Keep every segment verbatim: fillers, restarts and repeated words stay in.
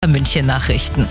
München Nachrichten.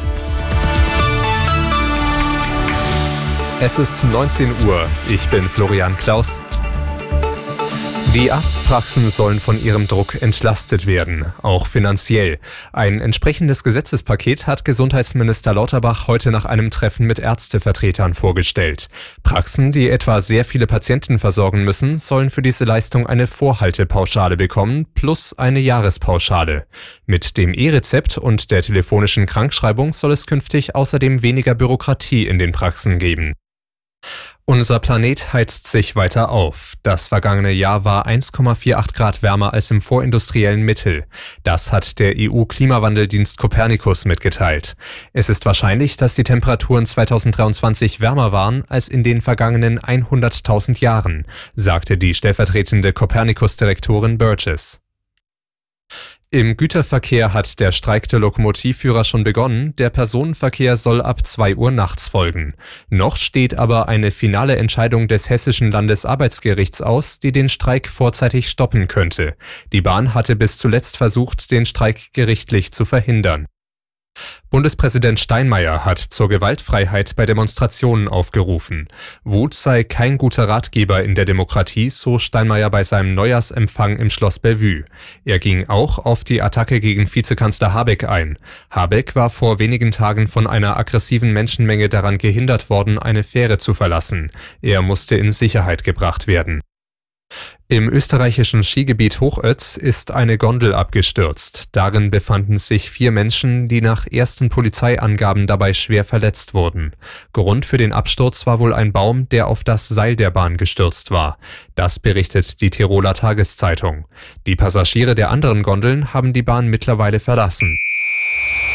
Es ist neunzehn Uhr. Ich bin Florian Klaus. Die Arztpraxen sollen von ihrem Druck entlastet werden, auch finanziell. Ein entsprechendes Gesetzespaket hat Gesundheitsminister Lauterbach heute nach einem Treffen mit Ärztevertretern vorgestellt. Praxen, die etwa sehr viele Patienten versorgen müssen, sollen für diese Leistung eine Vorhaltepauschale bekommen, plus eine Jahrespauschale. Mit dem E-Rezept und der telefonischen Krankschreibung soll es künftig außerdem weniger Bürokratie in den Praxen geben. Unser Planet heizt sich weiter auf. Das vergangene Jahr war eins Komma achtundvierzig Grad wärmer als im vorindustriellen Mittel. Das hat der E U-Klimawandeldienst Copernicus mitgeteilt. Es ist wahrscheinlich, dass die Temperaturen zweitausenddreiundzwanzig wärmer waren als in den vergangenen hunderttausend Jahren, sagte die stellvertretende Copernicus-Direktorin Burgess. Im Güterverkehr hat der Streik der Lokomotivführer schon begonnen, der Personenverkehr soll ab zwei Uhr nachts folgen. Noch steht aber eine finale Entscheidung des Hessischen Landesarbeitsgerichts aus, die den Streik vorzeitig stoppen könnte. Die Bahn hatte bis zuletzt versucht, den Streik gerichtlich zu verhindern. Bundespräsident Steinmeier hat zur Gewaltfreiheit bei Demonstrationen aufgerufen. Wut sei kein guter Ratgeber in der Demokratie, so Steinmeier bei seinem Neujahrsempfang im Schloss Bellevue. Er ging auch auf die Attacke gegen Vizekanzler Habeck ein. Habeck war vor wenigen Tagen von einer aggressiven Menschenmenge daran gehindert worden, eine Fähre zu verlassen. Er musste in Sicherheit gebracht werden. Im österreichischen Skigebiet Hochötz ist eine Gondel abgestürzt. Darin befanden sich vier Menschen, die nach ersten Polizeiangaben dabei schwer verletzt wurden. Grund für den Absturz war wohl ein Baum, der auf das Seil der Bahn gestürzt war. Das berichtet die Tiroler Tageszeitung. Die Passagiere der anderen Gondeln haben die Bahn mittlerweile verlassen.